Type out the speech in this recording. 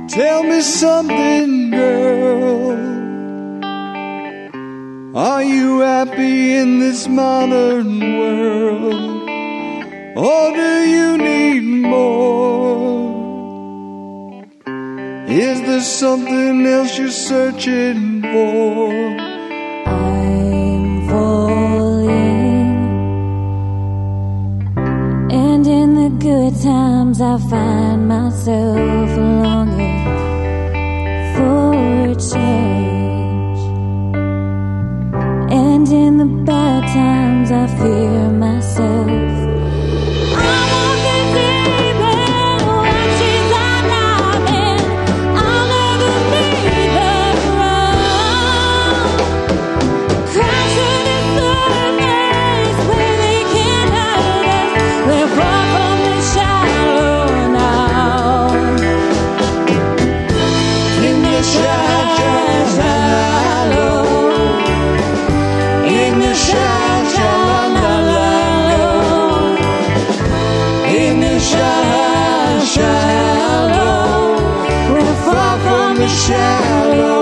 Tell me something, girl. Are you happy in this modern world? Or do you need more? Is there something else you're searching for? I'm falling, and in the good times I find myself longing for a change, and in the bad times I fear myself. Shallow, we're far from the shallow.